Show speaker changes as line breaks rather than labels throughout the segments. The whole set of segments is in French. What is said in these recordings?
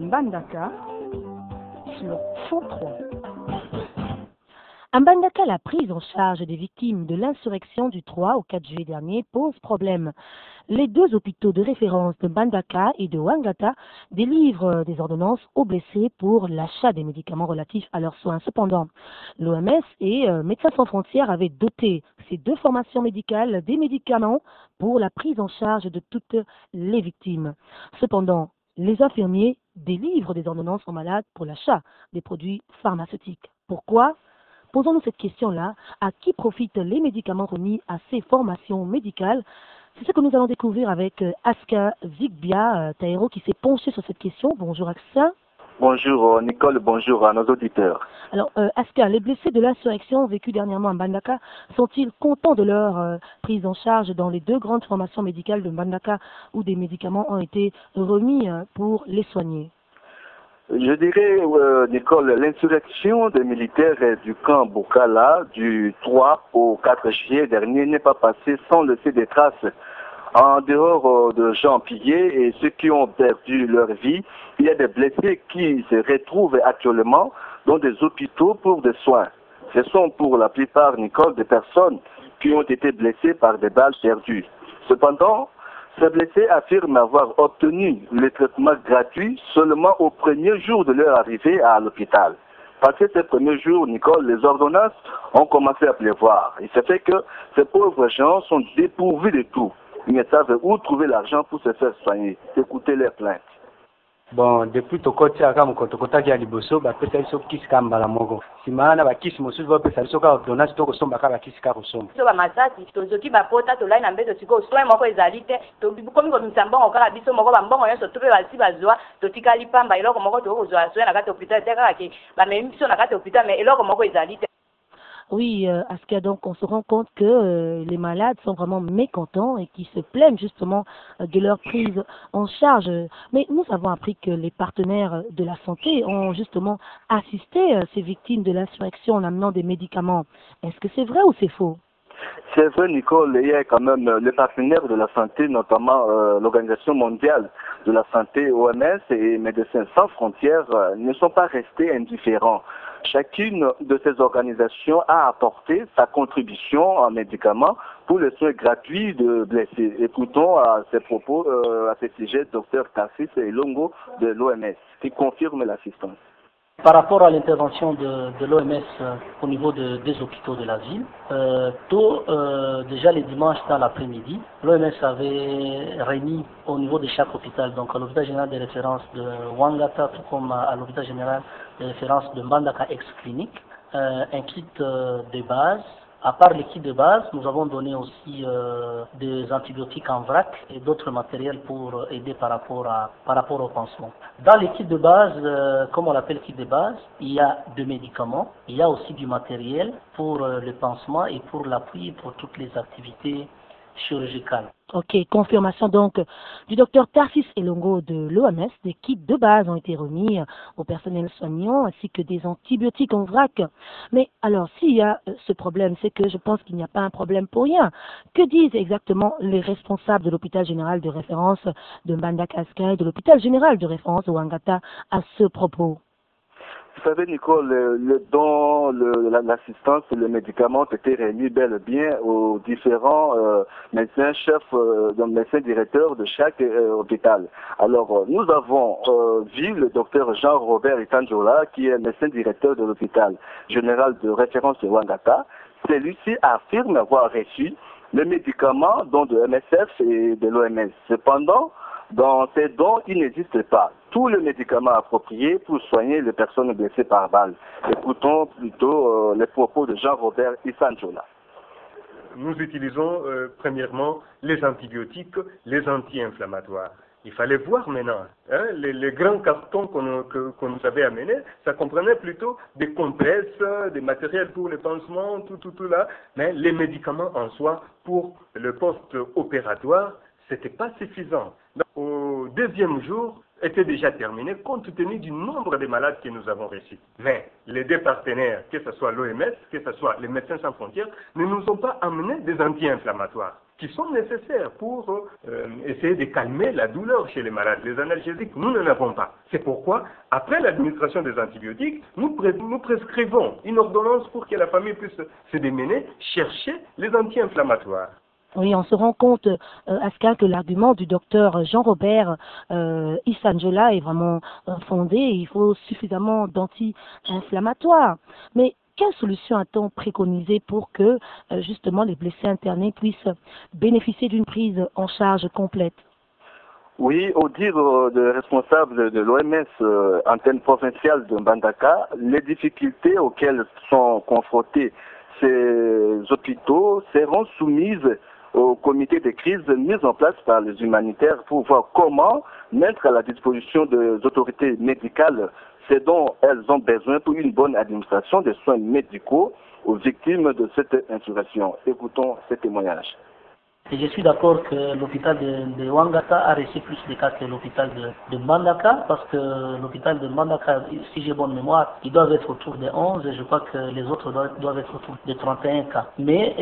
Mbandaka sur Fond 3. À Mbandaka, la prise en charge des victimes de l'insurrection du 3 au 4 juillet dernier pose problème. Les deux hôpitaux de référence de Mbandaka et de Ouangata délivrent des ordonnances aux blessés pour l'achat des médicaments relatifs à leurs soins. Cependant, l'OMS et Médecins sans frontières avaient doté ces deux formations médicales des médicaments pour la prise en charge de toutes les victimes. Cependant, les infirmiers délivrent des ordonnances aux malades pour l'achat des produits pharmaceutiques. Pourquoi ? Posons-nous cette question-là. À qui profitent les médicaments remis à ces formations médicales? C'est ce que nous allons découvrir avec Aska Zigbia Taïro qui s'est penché sur cette question. Bonjour Aska.
Bonjour Nicole, bonjour à nos auditeurs.
Alors Aska, les blessés de l'insurrection vécue dernièrement à Mbandaka sont-ils contents de leur prise en charge dans les deux grandes formations médicales de Mbandaka où des médicaments ont été remis pour les soigner?
Je dirais, Nicole, l'insurrection des militaires du camp Bokala du 3 au 4 juillet dernier n'est pas passée sans laisser des traces. En dehors de gens pillés et ceux qui ont perdu leur vie, il y a des blessés qui se retrouvent actuellement dans des hôpitaux pour des soins. Ce sont pour la plupart, Nicole, des personnes qui ont été blessées par des balles perdues. Cependant, ces blessés affirment avoir obtenu le traitement gratuit seulement au premier jour de leur arrivée à l'hôpital. Passé ces premiers jours, Nicole, les ordonnances ont commencé à pleuvoir. Il se fait que ces pauvres gens sont dépourvus de tout. Ils ne savent où trouver l'argent pour se faire soigner. Écoutez leurs plaintes.
Bon, depuis tokoti aka mokotokota kia liboso bapesa biso kisi ka mbala moko nsima na bakisi mosusu bapesa biso kaka ordonnance to kosomba kaka bakisi ka kosomba
biso bamasasi tozoki bapota tolai na mbeto sikoyo soin moko ezali te tokomi komisa mbongo kaka biso moko bambongo nyonso to mpe basi bazwa totikali pamba eloko moko tokozwa soin na kati ya hôpital te kaka ke bamemi biso na kati ya hôpital mais eloko moko ezali te.
Oui, Aska, donc on se rend compte que les malades sont vraiment mécontents et qui se plaignent justement de leur prise en charge. Mais nous avons appris que les partenaires de la santé ont justement assisté ces victimes de l'insurrection en amenant des médicaments. Est-ce que c'est vrai ou c'est faux?
C'est vrai, Nicole, il y a quand même les partenaires de la santé, notamment l'Organisation mondiale de la santé, OMS, et Médecins sans frontières, ne sont pas restés indifférents. Chacune de ces organisations a apporté sa contribution en médicaments pour les soins gratuits de blessés. Écoutons à ces propos, à ce sujet, Dr Tarsis Elongo de l'OMS, qui confirme l'assistance.
Par rapport à l'intervention de l'OMS au niveau des hôpitaux de la ville, déjà les dimanches dans l'après-midi, l'OMS avait remis au niveau de chaque hôpital, donc à l'hôpital général de référence de Ouangata, tout comme à l'hôpital général de référence de Mbandaka ex-clinique, un kit de base. À part les kits de base, nous avons donné aussi des antibiotiques en vrac et d'autres matériels pour aider par rapport au pansement. Dans les kits de base, comme on l'appelle kit de base, il y a des médicaments, il y a aussi du matériel pour le pansement et pour l'appui pour toutes les activités chirurgicales.
Ok, confirmation donc du docteur Tarsis Elongo de l'OMS. Des kits de base ont été remis au personnel soignant ainsi que des antibiotiques en vrac. Mais alors, s'il y a ce problème, c'est que je pense qu'il n'y a pas un problème pour rien. Que disent exactement les responsables de l'hôpital général de référence de Mbandaka et de l'hôpital général de référence de Ouangata à ce propos?
Vous savez, Nicole, le don, l'assistance et le médicament ont été remis bel et bien aux différents médecins chefs, médecins directeurs de chaque hôpital. Alors, nous avons vu le docteur Jean-Robert Itanjola, qui est médecin directeur de l'hôpital général de référence de Ouangata. Celui-ci affirme avoir reçu les médicaments dont de MSF et de l'OMS. Cependant, dans ces dons, il n'existe pas tous les médicaments appropriés pour soigner les personnes blessées par balle. Écoutons plutôt les propos de Jean-Robert Isanjola.
Nous utilisons premièrement les antibiotiques, les anti-inflammatoires. Il fallait voir maintenant, les grands cartons qu'on nous avait amenés, ça comprenait plutôt des compresses, des matériels pour les pansements, tout là, mais les médicaments en soi pour le post-opératoire, c'était pas suffisant. Donc, au deuxième jour, était déjà terminé compte tenu du nombre de malades que nous avons reçus. Mais les deux partenaires, que ce soit l'OMS, que ce soit les Médecins sans frontières, ne nous ont pas amené des anti-inflammatoires. qui sont nécessaires pour essayer de calmer la douleur chez les malades. Les analgésiques, nous n'en avons pas. C'est pourquoi, après l'administration des antibiotiques, nous prescrivons une ordonnance pour que la famille puisse se démener, chercher les anti-inflammatoires.
Oui, on se rend compte, Aska, que l'argument du docteur Jean-Robert Isangela est vraiment fondé. Il faut suffisamment d'anti-inflammatoires. Mais quelle solution a-t-on préconisé pour que, justement, les blessés internés puissent bénéficier d'une prise en charge complète?
Oui, au dire de responsables de l'OMS, antenne provinciale de Mbandaka, les difficultés auxquelles sont confrontés ces hôpitaux seront soumises au comité de crise mis en place par les humanitaires pour voir comment mettre à la disposition des autorités médicales ce dont elles ont besoin pour une bonne administration des soins médicaux aux victimes de cette insurrection. Écoutons ce témoignage.
Et je suis d'accord que l'hôpital de Wangata a reçu plus de cas que l'hôpital de Mbandaka, parce que l'hôpital de Mbandaka, si j'ai bonne mémoire, ils doivent être autour de 11, et je crois que les autres doivent être autour de 31 cas. Mais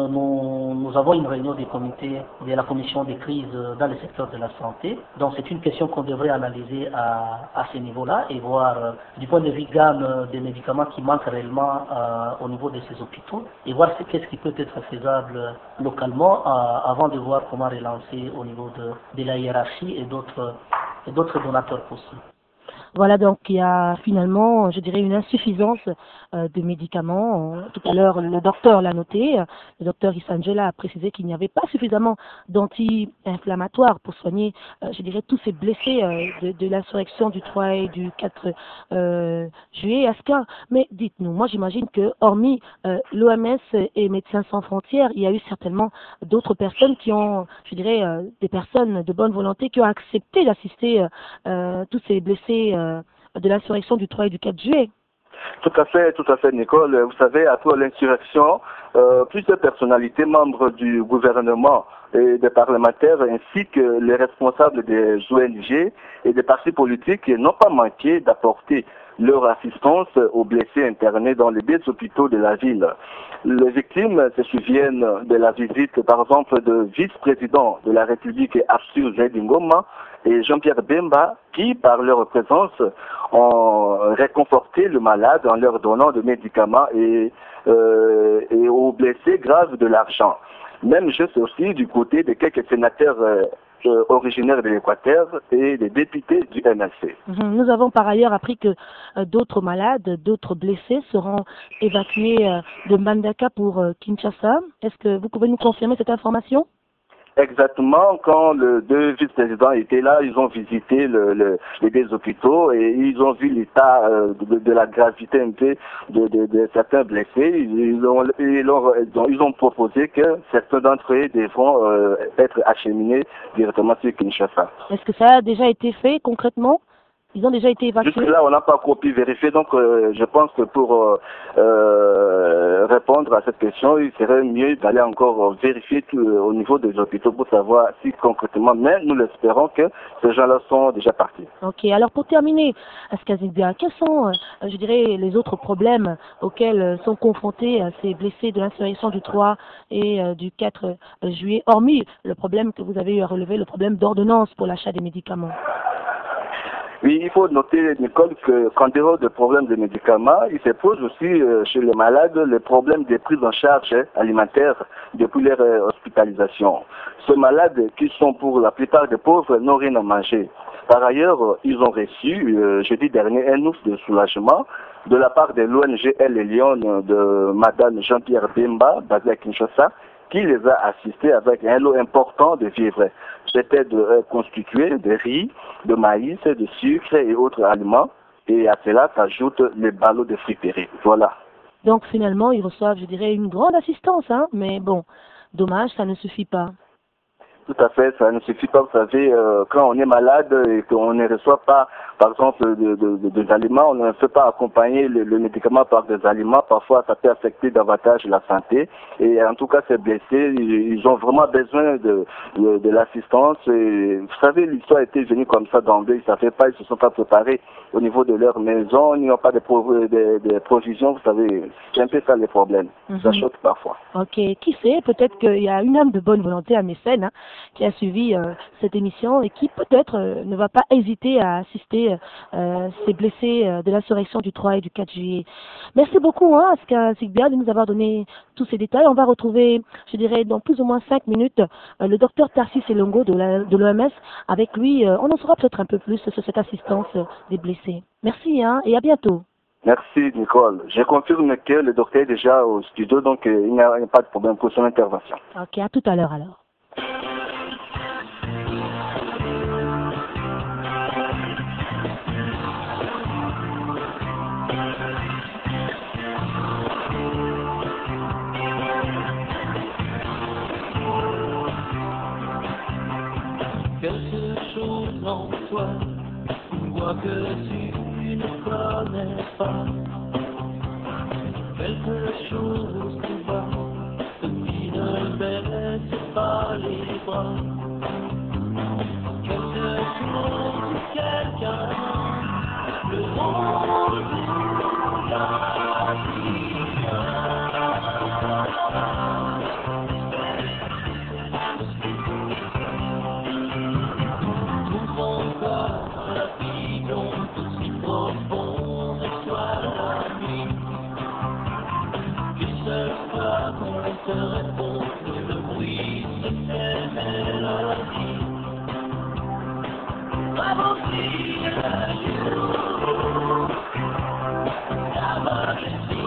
nous avons une réunion du comité, de la commission des crises dans le secteur de la santé, donc c'est une question qu'on devrait analyser à ce niveau-là, et voir du point de vue gamme des médicaments qui manquent réellement au niveau de ces hôpitaux, et voir qu'est-ce qui peut être faisable localement avant de voir comment relancer au niveau de la hiérarchie et d'autres donateurs possibles.
Voilà, donc il y a finalement, je dirais, une insuffisance de médicaments. Tout à l'heure, le docteur l'a noté, le docteur Isangela a précisé qu'il n'y avait pas suffisamment d'anti-inflammatoires pour soigner, je dirais, tous ces blessés de l'insurrection du 3 et du 4 juillet. Aska, mais dites-nous, moi j'imagine que hormis l'OMS et Médecins sans frontières, il y a eu certainement d'autres personnes qui ont, je dirais, des personnes de bonne volonté qui ont accepté d'assister tous ces blessés de l'insurrection du 3 et du 4 juillet.
Tout à fait, Nicole. Vous savez, après l'insurrection, plusieurs personnalités membres du gouvernement et des parlementaires ainsi que les responsables des ONG et des partis politiques n'ont pas manqué d'apporter leur assistance aux blessés internés dans les deux hôpitaux de la ville. Les victimes se souviennent de la visite, par exemple, de vice-président de la République Absur Zedingoma et Jean-Pierre Bemba, qui, par leur présence, ont réconforté le malade en leur donnant des médicaments et aux blessés graves de l'argent. Même je sais aussi du côté de quelques sénateurs originaires de l'Équateur et des députés du MLC.
Nous avons par ailleurs appris que d'autres malades, d'autres blessés seront évacués de Mbandaka pour Kinshasa. Est-ce que vous pouvez nous confirmer cette information?
Exactement, quand les deux vice-présidents étaient là, ils ont visité les deux hôpitaux et ils ont vu l'état de la gravité un peu de certains blessés. Ils ont proposé que certains d'entre eux devront être acheminés directement sur Kinshasa.
Est-ce que ça a déjà été fait concrètement? Ils ont déjà été évacués?
Jusque-là, on n'a pas encore pu vérifier, donc je pense que pour répondre à cette question, il serait mieux d'aller encore vérifier tout, au niveau des hôpitaux pour savoir si concrètement, mais nous l'espérons que ces gens-là sont déjà partis.
Ok, alors pour terminer, Askazibia, quels sont, je dirais, les autres problèmes auxquels sont confrontés ces blessés de l'insurrection du 3 et du 4 juillet, hormis le problème que vous avez eu à relever, le problème d'ordonnance pour l'achat des médicaments?
Oui, il faut noter, Nicole, qu'en dehors des problèmes de médicaments, il se pose aussi chez les malades les problèmes de prise en charge alimentaire depuis leur hospitalisation. Ces malades, qui sont pour la plupart des pauvres, n'ont rien à manger. Par ailleurs, ils ont reçu, jeudi dernier, un ouf de soulagement de la part de l'ONG El Elion de Madame Jean-Pierre Bemba, basée à Kinshasa, qui les a assistés avec un lot important de vivres. C'était constitué de riz, de maïs, de sucre et autres aliments. Et à cela s'ajoutent les ballots de friperie. Voilà.
Donc finalement, ils reçoivent, je dirais, une grande assistance, hein, mais bon, dommage, ça ne suffit pas.
Tout à fait, ça ne suffit pas, vous savez, quand on est malade et qu'on ne reçoit pas, par exemple, des aliments, on ne peut pas accompagner le médicament par des aliments, parfois ça peut affecter davantage la santé. Et en tout cas, ces blessés, ils ont vraiment besoin de l'assistance. Et vous savez, l'histoire était venue comme ça d'emblée, ils ne savaient pas, ils se sont pas préparés au niveau de leur maison, ils n'ont pas de provisions, vous savez, c'est un peu ça les problèmes. Ça choque parfois.
Ok, qui sait, peut-être qu'il y a une âme de bonne volonté à Mécène qui a suivi cette émission et qui peut-être ne va pas hésiter à assister ces blessés de l'insurrection du 3 et du 4 juillet. Merci beaucoup Aska Sigbia de nous avoir donné tous ces détails. On va retrouver, je dirais, dans plus ou moins 5 minutes, le docteur Tarsis Elongo de l'OMS. Avec lui, on en saura peut-être un peu plus sur cette assistance des blessés. Merci et à bientôt.
Merci Nicole. Je confirme que le docteur est déjà au studio, donc il n'y a pas de problème pour son intervention.
Ok, à tout à l'heure alors.
Quelque chose en toi, une voix que tu ne connais pas. Quelque chose qui va, qui ne baisse pas les bras. Quelque chose, quelqu'un, le monde de la vie. Se répond que le bruit se fait mélodie. Bravo, fille, la jour, la majesté.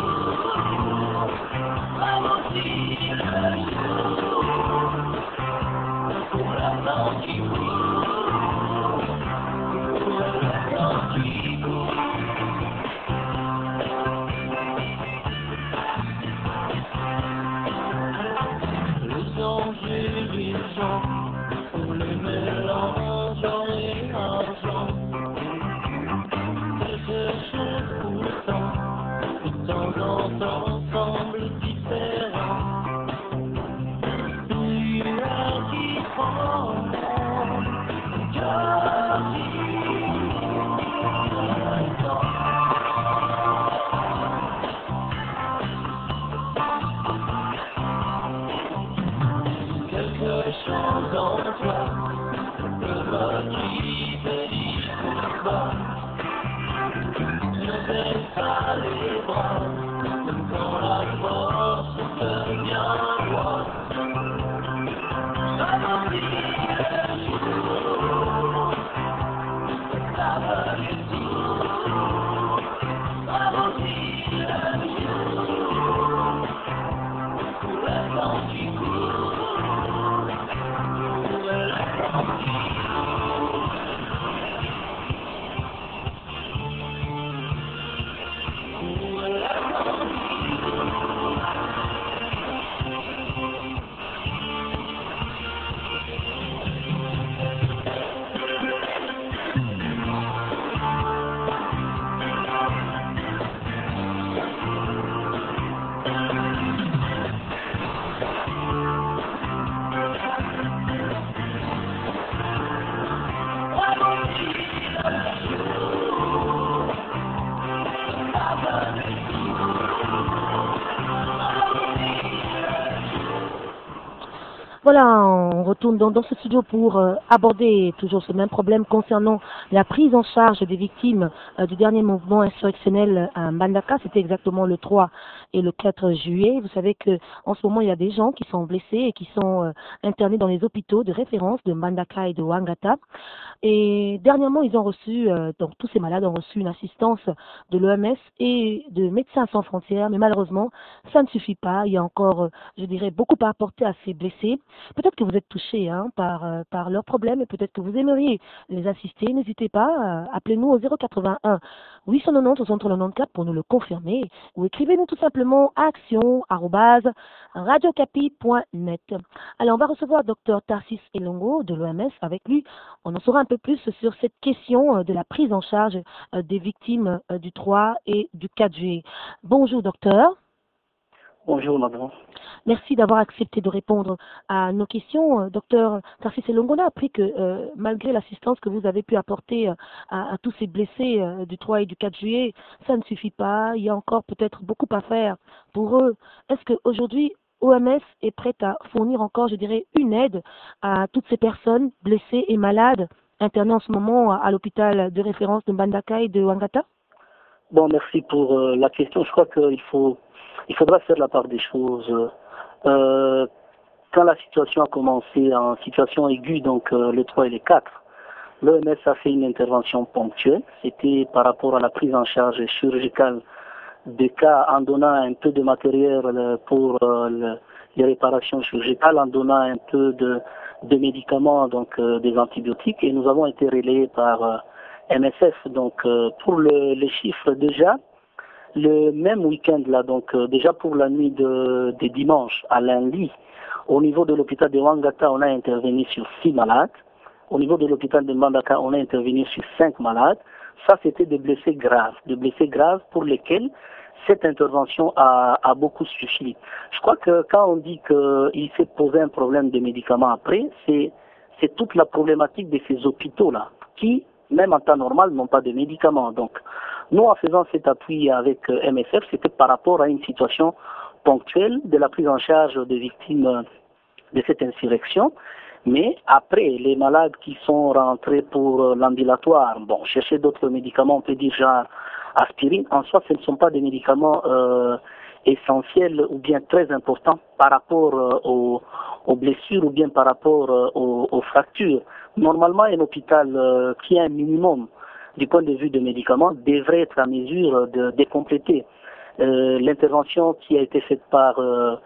Bravo, fille, la jour, pour la blanche qui court, pour la blanche qui court. On les mélange en mélangeant quelque chose pourtant de temps en temps semble différent. Lumière qui prend cœur quelque chose en toi, le mode qui bénit le bas. Ne baisse pas les bras, même quand la force devient loi. Ralentis le jour, la majesté. Ralentis le jour, pour la blanche qui court.
Voilà, on retourne dans ce studio pour aborder toujours ce même problème concernant la prise en charge des victimes du dernier mouvement insurrectionnel à Mbandaka. C'était exactement le 3 et le 4 juillet. Vous savez que en ce moment, il y a des gens qui sont blessés et qui sont internés dans les hôpitaux de référence de Mbandaka et de Ouangata. Et dernièrement, ils ont reçu, donc tous ces malades ont reçu une assistance de l'OMS et de Médecins sans frontières. Mais malheureusement, ça ne suffit pas. Il y a encore, je dirais, beaucoup à apporter à ces blessés. Peut-être que vous êtes touché par leurs problèmes et peut-être que vous aimeriez les assister. N'hésitez pas, appelez-nous au 081 890 64 pour nous le confirmer ou écrivez-nous tout simplement à action@radiocapi.net. Alors, on va recevoir Dr Tarsis Elongo de l'OMS. Avec lui, on en saura un peu plus sur cette question de la prise en charge des victimes du 3 et du 4 juillet. Bonjour, docteur.
Bonjour, madame.
Merci d'avoir accepté de répondre à nos questions. Docteur Tarsis Elongo, on a appris que malgré l'assistance que vous avez pu apporter à tous ces blessés du 3 et du 4 juillet, ça ne suffit pas. Il y a encore peut-être beaucoup à faire pour eux. Est-ce qu'aujourd'hui, OMS est prête à fournir encore, je dirais, une aide à toutes ces personnes blessées et malades internées en ce moment à l'hôpital de référence de Mbandaka et de Wangata?
Bon, merci pour la question. Je crois qu'il faudra faire la part des choses. Quand la situation a commencé en situation aiguë, donc le 3 et le 4, l'OMS a fait une intervention ponctuelle. C'était par rapport à la prise en charge chirurgicale des cas en donnant un peu de matériel pour les réparations chirurgicales, en donnant un peu de médicaments, donc des antibiotiques. Et nous avons été relayés par MSF. Donc pour les chiffres déjà, le même week-end là, donc déjà pour la nuit de dimanche à lundi, au niveau de l'hôpital de Wangata, on a intervenu sur 6 malades. Au niveau de l'hôpital de Mbandaka, on a intervenu sur 5 malades. Ça, c'était des blessés graves pour lesquels cette intervention a beaucoup suffi. Je crois que quand on dit qu'il s'est posé un problème de médicaments après, c'est toute la problématique de ces hôpitaux-là, qui, même en temps normal, n'ont pas de médicaments. Donc, nous, en faisant cet appui avec MSF, c'était par rapport à une situation ponctuelle de la prise en charge des victimes de cette insurrection. Mais après, les malades qui sont rentrés pour l'ambulatoire, bon, chercher d'autres médicaments, on peut dire genre aspirine, en soi, ce ne sont pas des médicaments essentiels ou bien très importants par rapport aux blessures ou bien par rapport aux fractures. Normalement, un hôpital qui a un minimum du point de vue des médicaments devrait être à mesure de compléter l'intervention qui a été faite par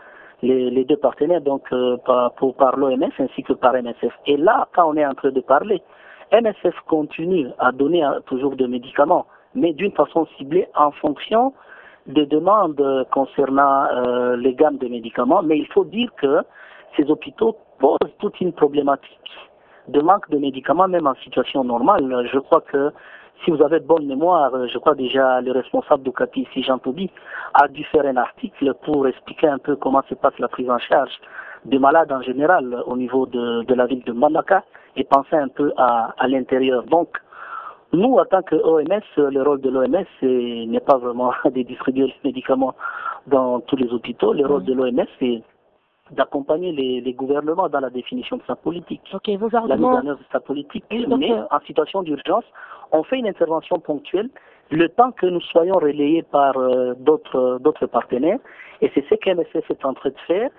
les deux partenaires, donc par l'OMS ainsi que par MSF. Et là, quand on est en train de parler, MSF continue à donner toujours des médicaments, mais d'une façon ciblée en fonction des demandes concernant les gammes de médicaments. Mais il faut dire que ces hôpitaux posent toute une problématique de manque de médicaments, même en situation normale. Je crois que si vous avez de bonne mémoire, je crois déjà le responsable d'Ocapi, ici Jean Toubi, a dû faire un article pour expliquer un peu comment se passe la prise en charge des malades en général au niveau de la ville de Mbandaka et penser un peu à l'intérieur. Donc, nous, en tant que OMS, le rôle de l'OMS n'est pas vraiment de distribuer les médicaments dans tous les hôpitaux. Le rôle de l'OMS, c'est d'accompagner les gouvernements dans la définition de sa politique,
Okay, vos
la mise
arguments.
en œuvre de sa politique.
Oui,
Mais en situation d'urgence, on fait une intervention ponctuelle le temps que nous soyons relayés par d'autres partenaires. Et c'est ce que MSF est en train de faire.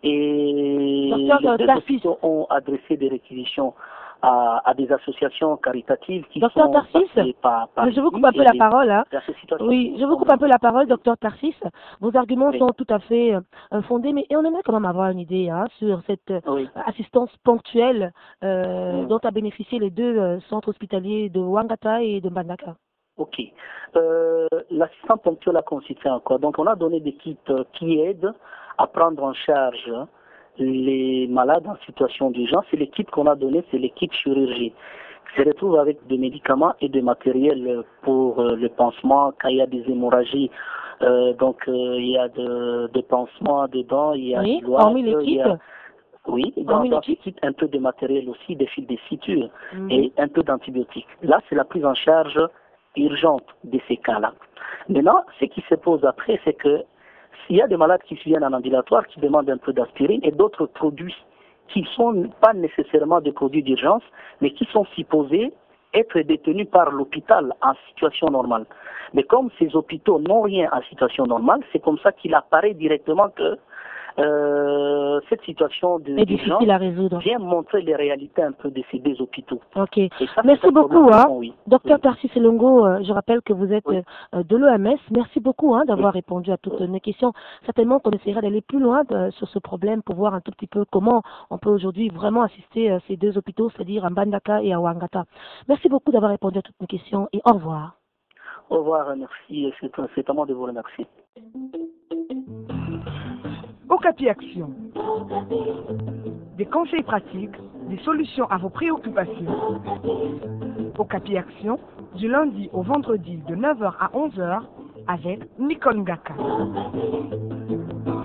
Et
Docteur
les deux
Tarsis.
hôpitaux ont adressé des réquisitions à des associations caritatives qui
Docteur
sont
Tarsis,
passées par
je vous coupe un peu la parole. Hein.
dans ces situations.
Oui, je vous coupe un peu la parole, docteur Tarsis. Vos arguments
Oui.
sont tout à fait fondés, mais on aimerait quand même avoir une idée sur cette
Oui.
assistance ponctuelle dont a bénéficié les deux centres hospitaliers de Wangata et de Mbandaka.
Ok. L'assistance ponctuelle a consisté en quoi? Donc, on a donné des kits qui aident à prendre en charge les malades en situation d'urgence. Et les kits qu'on a donné, c'est les kits chirurgie. Qui se retrouvent avec des médicaments et des matériels pour le pansement quand il y a des hémorragies. Donc, il y a des pansements dedans, il y a
Oui,
du loir,
hormis les
il y
kits.
a... Oui, dans ces kits, un peu de matériel aussi, des fils de suture et un peu d'antibiotiques. Là, c'est la prise en charge urgente de ces cas-là. Maintenant, ce qui se pose après, c'est que s'il y a des malades qui viennent en ambulatoire, qui demandent un peu d'aspirine et d'autres produits qui ne sont pas nécessairement des produits d'urgence, mais qui sont supposés être détenus par l'hôpital en situation normale. Mais comme ces hôpitaux n'ont rien en situation normale, c'est comme ça qu'il apparaît directement que cette situation de
est difficile à résoudre.
vient montrer les réalités un peu de ces deux hôpitaux.
Ok.
Ça,
Merci beaucoup, hein.
oui.
Docteur
Oui.
Tarsis Elongo, je rappelle que vous êtes
Oui.
de l'OMS. Merci beaucoup d'avoir répondu à toutes nos questions. Certainement qu'on essaiera d'aller plus loin sur ce problème pour voir un tout petit peu comment on peut aujourd'hui vraiment assister ces deux hôpitaux, c'est-à-dire à Mbandaka et à Ouangata. Merci beaucoup d'avoir répondu à toutes nos questions et au revoir.
Au revoir, merci. C'est à moi de vous remercier.
Okapi Action. Des conseils pratiques, des solutions à vos préoccupations. Okapi Action, du lundi au vendredi de 9h à 11h avec Nicole Ngaka.